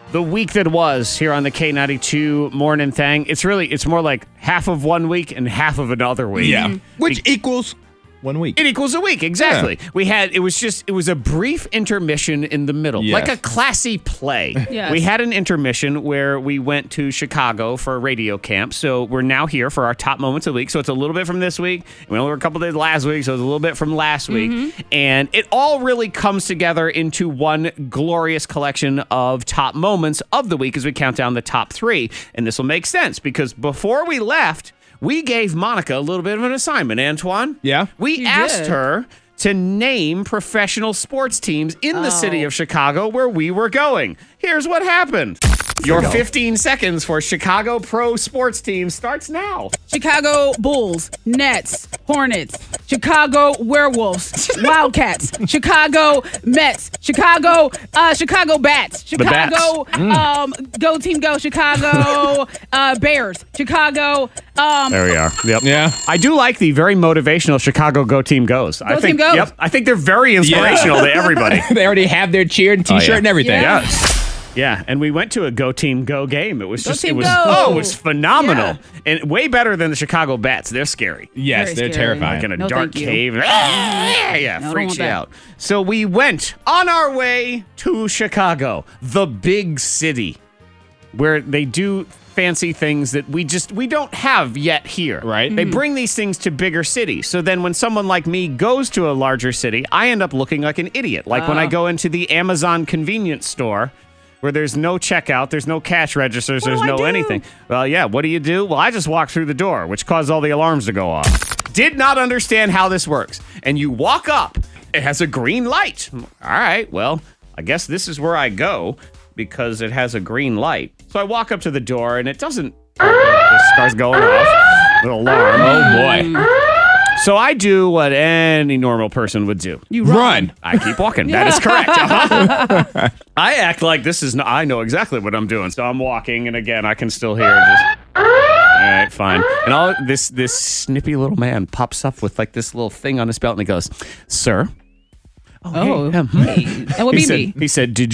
The week that was here on the K92 Morning Thing. It's more like half of 1 week and half of another week. Yeah. Which equals 1 week. It equals a week, exactly. Yeah. It was a brief intermission in the middle, Yes. like a classy play. Yes. We had an intermission where we went to Chicago for a radio camp. So we're now here for our top moments of the week. So it's a little bit from this week. We only were a couple days last week, so it's a little bit from last week. And it all really comes together into one glorious collection of top moments of the week as we count down the top 3. And this will make sense because before we left, we gave Monica a little bit of an assignment, Antoine. Yeah? We You asked did. her to name professional sports teams in the city of Chicago where we were going. Here's what happened. Your 15 seconds for Chicago pro sports teams starts now. Chicago Bulls, Nets, Hornets, Chicago Werewolves, Wildcats, Chicago Mets, Chicago Bats, Chicago Go Team Go, Chicago Bears, Chicago There we are. Yep. Yeah. I do like the very motivational Chicago Go Team Goes. I think, Team Goes. Yep. I think they're very inspirational to everybody. They already have their cheer and t-shirt yeah. and everything. Yeah. Yeah. Yeah, and we went to a Go Team Go game. It was Go just, Team it was, Go. oh, it was phenomenal. Yeah. And way better than the Chicago Bats. They're scary. Yes, Very they're scary. terrifying. Like in a No, dark thank you. cave. Yeah, No, I freaks don't you want out. So we went on our way to Chicago, the big city, where they do fancy things that we don't have yet here. Right. They bring these things to bigger cities. So then when someone like me goes to a larger city, I end up looking like an idiot. Like when I go into the Amazon convenience store, where there's no checkout, there's no cash registers, there's no anything. Well, yeah, what do you do? Well, I just walk through the door, which caused all the alarms to go off. Did not understand how this works. And you walk up, it has a green light. All right, well, I guess this is where I go because it has a green light. So I walk up to the door and it doesn't, it starts going off, the alarm. Oh, boy. So I do what any normal person would do. You Run. I keep walking. That is correct. Uh-huh. I act like this is not, I know exactly what I'm doing. So I'm walking, and again, I can still hear just. All right, fine. And this snippy little man pops up with like this little thing on his belt, and he goes, "Sir." Oh, hey, that would be me. He said, "Did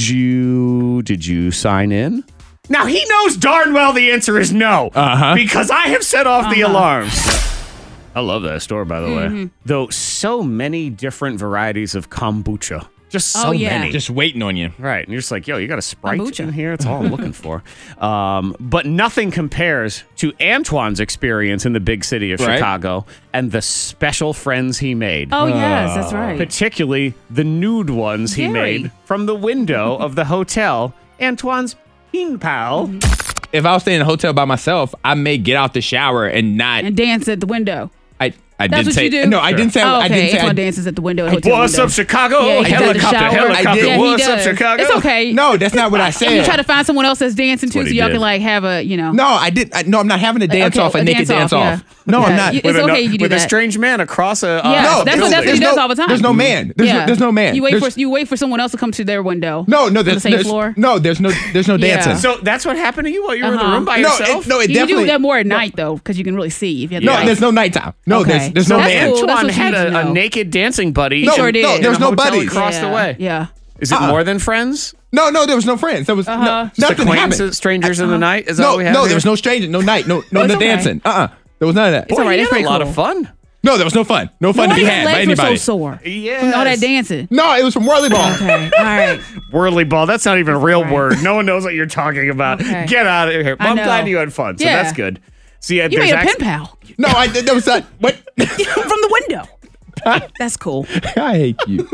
you sign in?" Now he knows darn well the answer is no, because I have set off the alarms. I love that store, by the way. Though so many different varieties of kombucha. Just so yeah. many. Just waiting on you. Right. And you're just like, yo, you got a Sprite Kombucha. in here? That's all I'm looking for. But nothing compares to Antoine's experience in the big city of Right. Chicago and the special friends he made. Oh, yes, that's right. Particularly the nude ones he Gary. made from the window of the hotel. Antoine's pen pal. If I was staying in a hotel by myself, I may get out the shower and not. And dance at the window. I That's didn't what say. you do? No, I didn't say. Oh, I okay. didn't say. Antoine dances at the window. At the hotel What's window. up, Chicago? Yeah, he does the Helicopter, shower. helicopter. Yeah, he What's up, does. Chicago? It's okay. No, that's not what I said. You try to find someone else that's dancing too, what so he y'all did. can like have a, No, I did. No, I'm not having a dance Okay, off, a naked dance yeah. off. No, I'm Yeah, not. It's okay. You do with that. a strange man across a. Yeah, No, that's what there's he does no- all the time. There's no man. There's no man. You There's- wait for someone else to come to their window. No, on the there's same floor. No, there's no Yeah. dancing. So that's what happened to you while you were in the Uh-huh. room by No, yourself? it You definitely. do that more at night though, because you can really see. If you have No, the lights. there's no nighttime. No, Okay. there's no That's man. cool. That's Antoine what you had need to a know. naked dancing buddy. No, sure did. no, In there's a no hotel buddies. across the way. Yeah. Is it more than friends? No, there was no friends. There was Uh-huh. no, Just nothing acquaintances, happened. strangers in the night? Is that No, what we have no, here? there was no stranger, no night, no it's okay. dancing. There was none of that. It's all right. Boy, That's you had pretty a lot cool. of fun. No, there was no fun. No fun Why to be your had by legs were so anybody. sore? Yes. From all that dancing. No, it was from Whirly Ball. Okay. All right. Whirly ball. That's not even a real right. word. No one knows what you're talking about. Okay. Get out of here. I I'm know. glad you had fun. So Yeah. that's good. See, You made a pen pal No, that was not. What? from the window. That's cool. I hate you.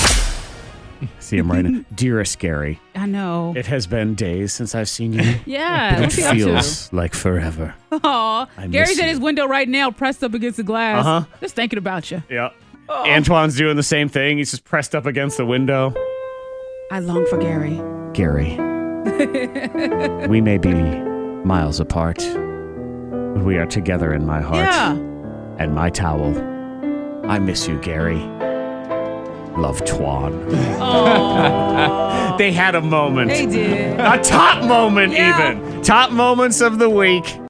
See him right now. Dearest Gary, I know. it has been days since I've seen you. Yeah. It What's he up to? feels like forever. Aw. I Gary's miss at you. his window right now, pressed up against the glass. Uh-huh. Just thinking about you. Yeah. Antoine's doing the same thing. He's just pressed up against the window. I long for Gary. Gary, we may be miles apart, but we are together in my heart Yeah. and my towel. I miss you, Gary. Love, Twan. They had a moment. They did. A top moment, Yeah. even. Top moments of the week.